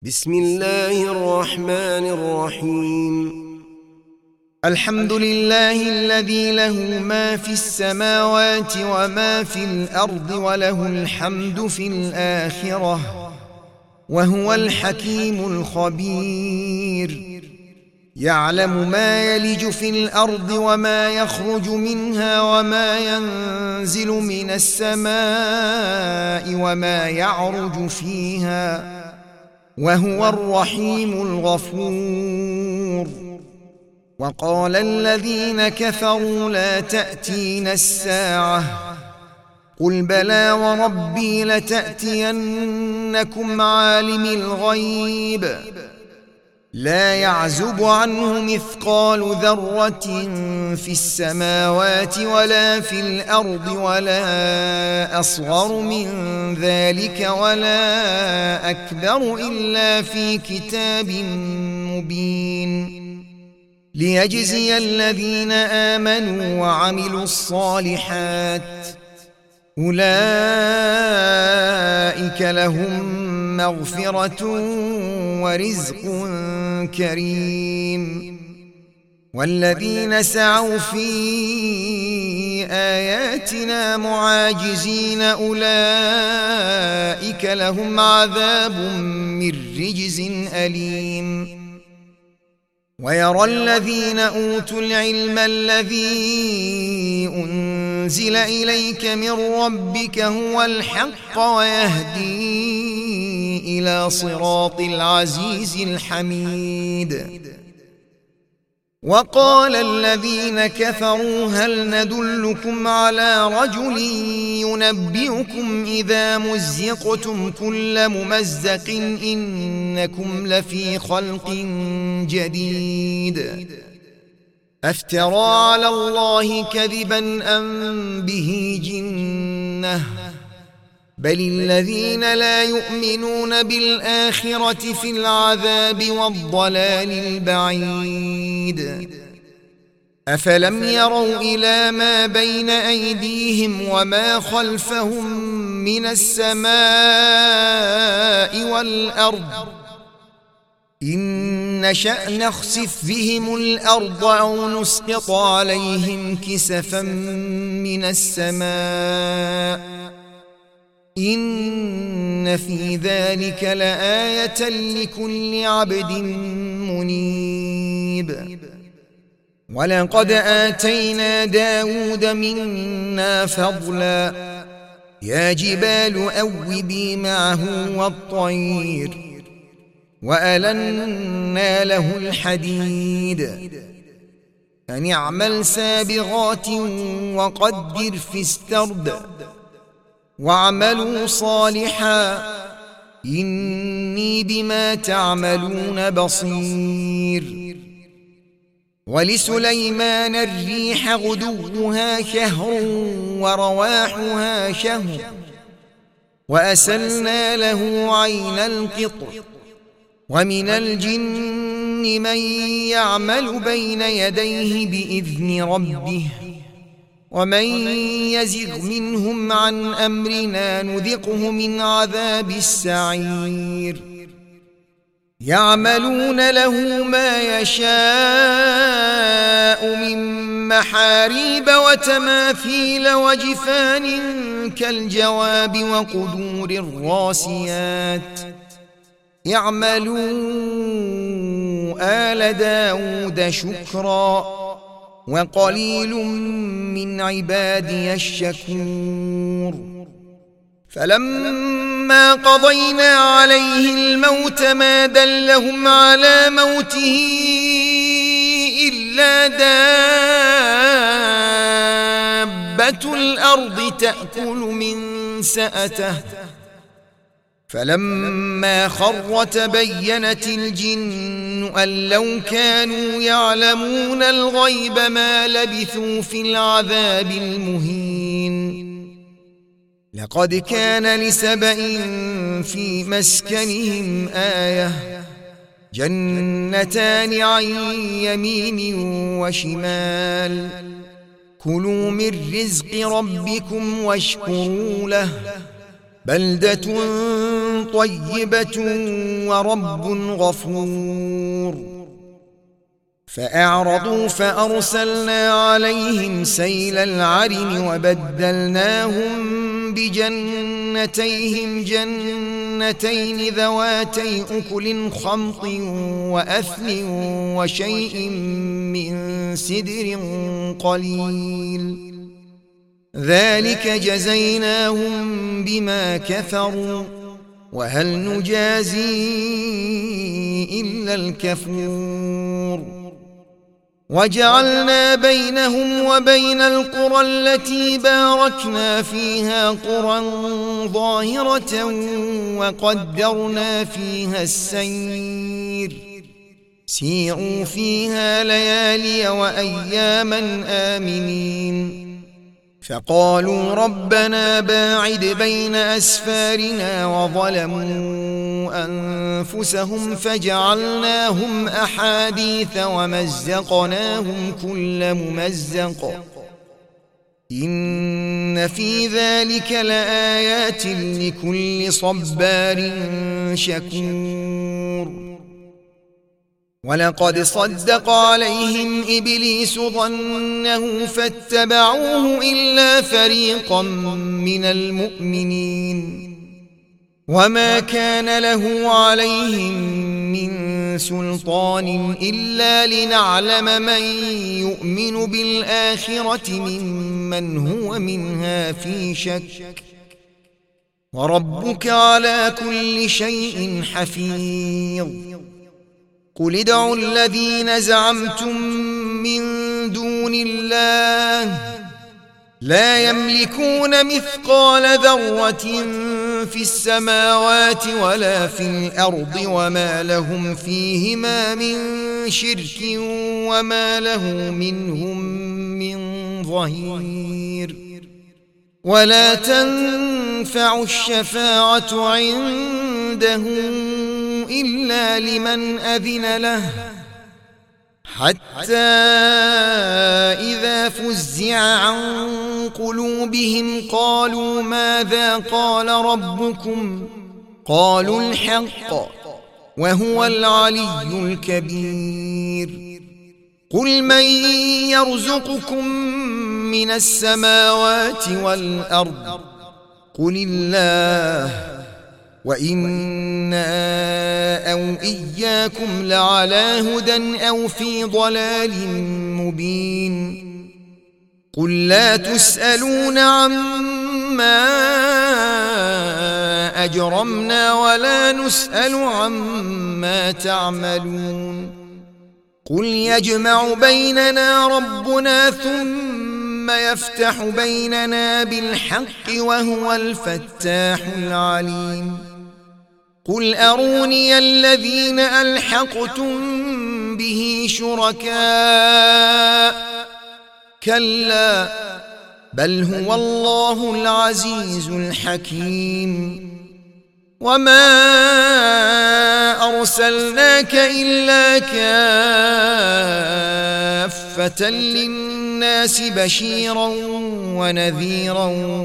بسم الله الرحمن الرحيم. الحمد لله الذي له ما في السماوات وما في الأرض وله الحمد في الآخرة وهو الحكيم الخبير. يعلم ما يلج في الأرض وما يخرج منها وما ينزل من السماء وما يعرج فيها وهو الرحيم الغفور. وقال الذين كفروا لا تأتينا الساعة قل بلى وربي لتأتينكم عالم الغيب لا يعزب عنه مثقال ذرة في السماوات ولا في الأرض ولا أصغر من ذلك ولا أكبر إلا في كتاب مبين ليجزي الذين آمنوا وعملوا الصالحات أولئك لهم مغفرة ورزق كريم. والذين سعوا في آياتنا معاجزين أولئك لهم عذاب من رجز أليم. ويرى الذين أوتوا العلم الذي أنزل إليك من ربك هو الحق ويهدي إلى صراط العزيز الحميد. وقال الذين كفروا هل ندلكم على رجل ينبئكم إذا مزقتم كل ممزق إنكم لفي خلق جديد أفترى على الله كذبا أم به جنة بل الذين لا يؤمنون بالآخرة في العذاب والضلال البعيد. أفلم يروا إلى ما بين أيديهم وما خلفهم من السماء والأرض إن نشأ نخسف بهم الأرض أو نسقط عليهم كسفا من السماء إن في ذلك لآية لكل عبد منيب. ولقد آتينا داود منا فضلا يا جبال أوبي معه والطير وألنا له الحديد أن اعمل سابغات وقدر في السرد واعملوا صالحا إني بما تعملون بصير. ولسليمان الريح غدوها شهر ورواحها شهر وأسلنا له عين القطر ومن الجن من يعمل بين يديه بإذن ربه ومن يزغ منهم عن أمرنا نذقه من عذاب السعير. يعملون له ما يشاء من محاريب وتماثيل وجفان كالجواب وقدور الراسيات اعملوا آل داود شكرا وقليل من عبادي الشكور. فلما قضينا عليه الموت ما دلهم على موته إلا دابة الأرض تأكل من سأته فلما خر تبينت الجن أن لو كانوا يعلمون الغيب ما لبثوا في العذاب المهين. لقد كان لسبإ في مسكنهم آية جنتان عن يمين وشمال كلوا من رزق ربكم واشكروا له بلدة طيبة ورب غفور. فأعرضوا فأرسلنا عليهم سيل العرم وبدلناهم بجنتيهم جنتين ذواتي أكل خمط وأثل وشيء من سدر قليل، ذلك جزيناهم بما كفروا، وهل نجازي إلا الكفور. وجعلنا بينهم وبين القرى التي باركنا فيها قرى ظاهرة وقدرنا فيها السير، سيروا فيها ليالي وأياما آمنين. فقالوا ربنا باعد بين أسفارنا وظلموا أنفسهم فجعلناهم أحاديث ومزقناهم كل ممزق، إن في ذلك لآيات لكل صبار شكور. ولقد صدق عليهم إبليس ظنه فاتبعوه إلا فريقا من المؤمنين، وما كان له عليهم من سلطان إلا لنعلم من يؤمن بالآخرة ممن هو منها في شك، وربك على كل شيء حفيظ. قل ادعوا الذين زعمتم من دون الله لا يملكون مثقال ذرة في السماوات ولا في الأرض وما لهم فيهما من شرك وما له منهم من ظهير. ولا تنفع الشفاعة عنده إلا لمن أذن له، حتى إذا فزع عن قلوبهم قالوا ماذا قال ربكم؟ قالوا الحق وهو العلي الكبير. قل من يرزقكم من السماوات والأرض؟ قل الله، وإنا أو إياكم لعلى هدى أو في ضلال مبين. قل لا تسألون عما أجرمنا ولا نسأل عما تعملون. قل يجمع بيننا ربنا ثم يفتح بيننا بالحق وهو الفتاح العليم. قل أروني الذين ألحقتم به شركاء، كلا بل هو الله العزيز الحكيم. وما أرسلناك إلا كافة للناس بشيرا ونذيرا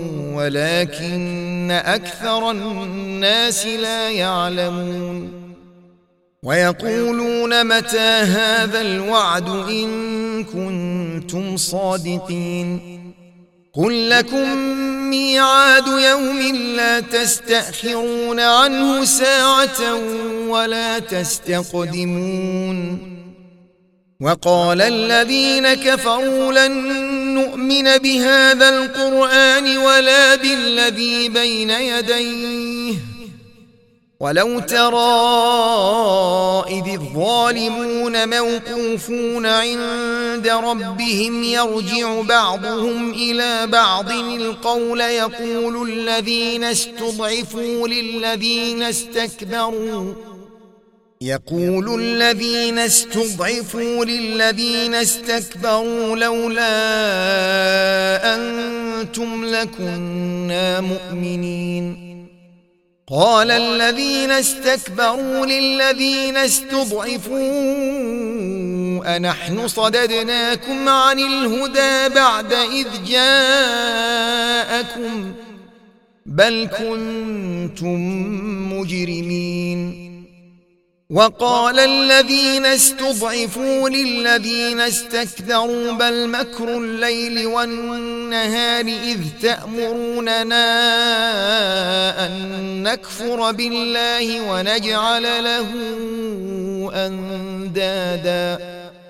ولكن أكثر الناس لا يعلمون. ويقولون متى هذا الوعد إن كنتم صادقين. قل لكم ميعاد يوم لا تستأخرون عنه ساعة ولا تستقدمون. وقال الذين كفروا لن نؤمن بهذا القرآن ولا بالذي بين يديه ولو ترى إذ الظالمون موقوفون عند ربهم يرجع بعضهم إلى بعض القول يقول الذين استضعفوا للذين استكبروا لولا أنتم لكنا مؤمنين. قال الذين استكبروا للذين استضعفوا أنحن صددناكم عن الهدى بعد إذ جاءكم بل كنتم مجرمين. وقال الذين استضعفوا للذين استكبروا بل مكر الليل والنهار إذ تأمروننا أن نكفر بالله ونجعل له أندادا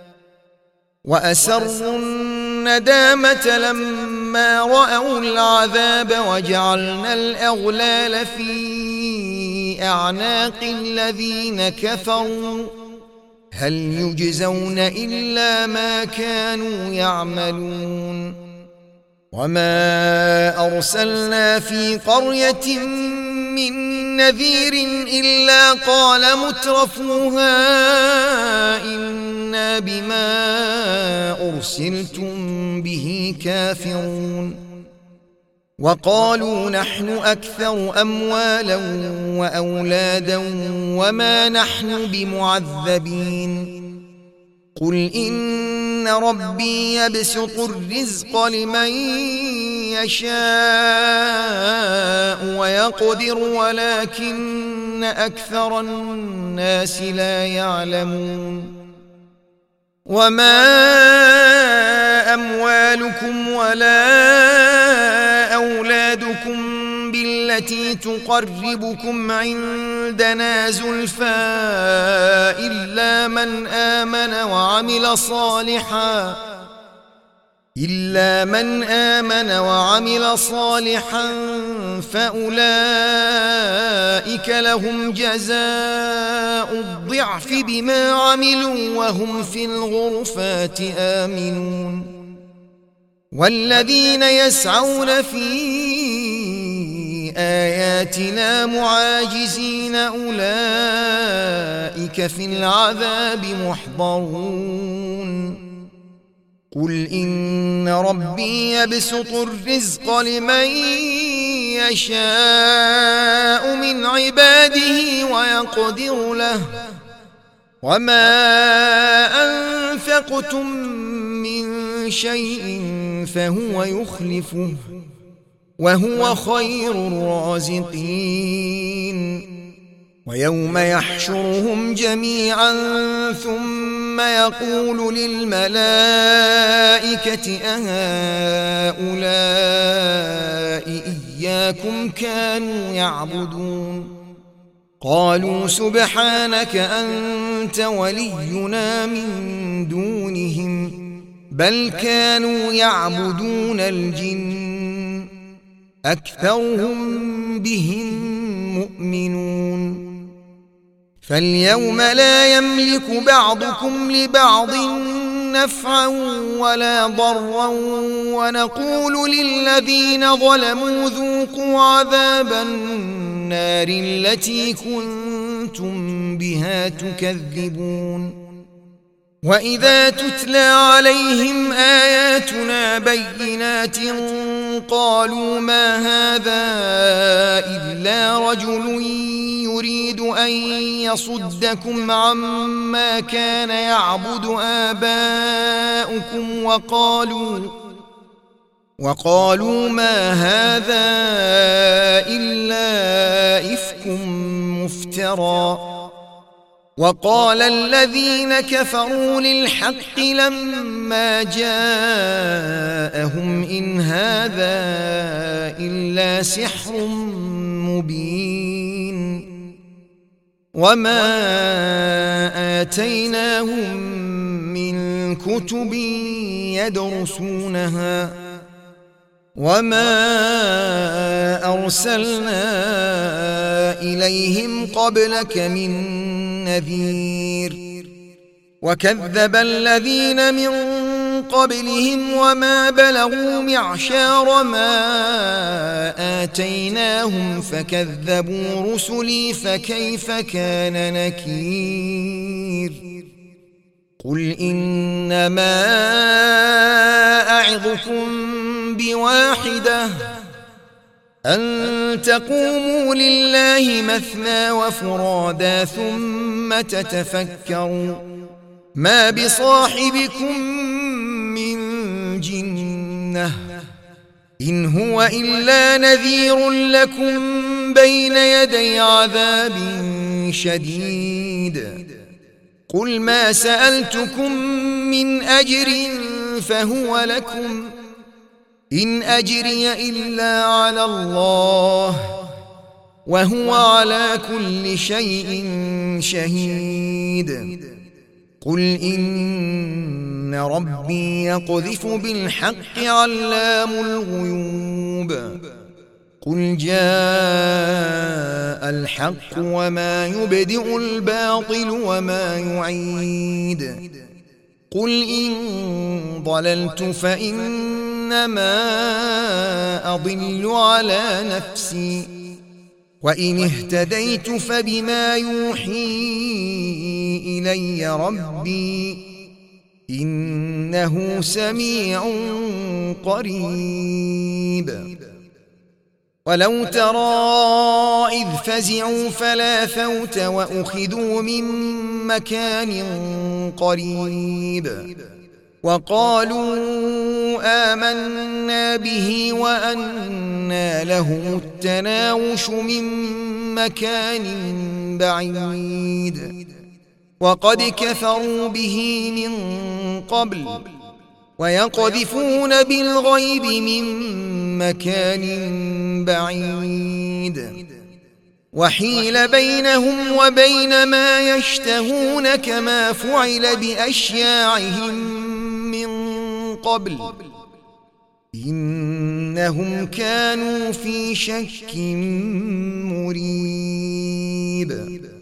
وأسروا الندامة لما رأوا العذاب وجعلنا الأغلال في أعناق الذين كفروا هل يجزون إلا ما كانوا يعملون. وما أرسلنا في قرية من نذير إلا قال مترفوها إنا بما أرسلتم به كافرون. وقالوا نحن أكثر أموالا وأولادا وما نحن بمعذبين. قل إن ربي يبسط الرزق لمن يشاء ويقدر ولكن أكثر الناس لا يعلمون. وما أموالكم ولا أولادكم بالتي تقربكم عندنا زلفى إلا من آمن وعمل صالحا فأولئك لهم جزاء الضعف بما عملوا وهم في الغرفات آمنون. والذين يسعون في آياتنا معاجزين أولئك في العذاب محضرون. قل إن ربي يبسط الرزق لمن يشاء من عباده ويقدر له وما أنفقتم من شيء فهو يخلفه وهو خير الرازقين. ويوم يحشرهم جميعا ثم يقول للملائكة أهؤلاء إياكم كانوا يعبدون قالوا سبحانك أنت ولينا من دونهم بل كانوا يعبدون الجن أكثرهم بهم مؤمنون. فاليوم لا يملك بعضكم لبعض نفعا ولا ضرا ونقول للذين ظلموا ذوقوا عذاب النار التي كنتم بها تكذبون. وإذا تتلى عليهم آياتنا بينات قالوا ما هذا إلا رجل يريد أن يصدكم عما كان يعبد آباؤكم وقالوا ما هذا إلا إفك مفترى. وقال الذين كفروا للحق لما جاءهم إن هذا إلا سحر مبين. وما آتيناهم من كتب يدرسونها وما أرسلنا إليهم قبلك من نذير. وكذب الذين من قبلهم وما بلغوا معشار ما آتيناهم فكذبوا رسلي فكيف كان نكير. قل إنما أعظكم بواحدة أن تقوموا لله مثنى وفرادا ثم تتفكروا ما بصاحبكم من جنة إن هو إلا نذير لكم بين يدي عذاب شديد قل ما سألتكم من أجر فهو لكم إن أجري إلا على الله وهو على كل شيء شهيد قل إن ربي يقذف بالحق علام الغيوب قل جاء الحق وما يبدئ الباطل وما يعيد قل إن ضللت فإنما أضل على نفسي وإن اهتديت فبما يوحي إلي ربي إنه سميع قريب ولو ترى إذ فزعوا فلا فوت وأخذوا من مكان قريب وقالوا آمنا به وأنى لهم التناوش من مكان بعيد وقد كفروا به من قبل ويقذفون بالغيب من مكان بعيد وحيل بينهم وبين ما يشتهون كما فعل بأشياعهم من قبل إنهم كانوا في شك مريب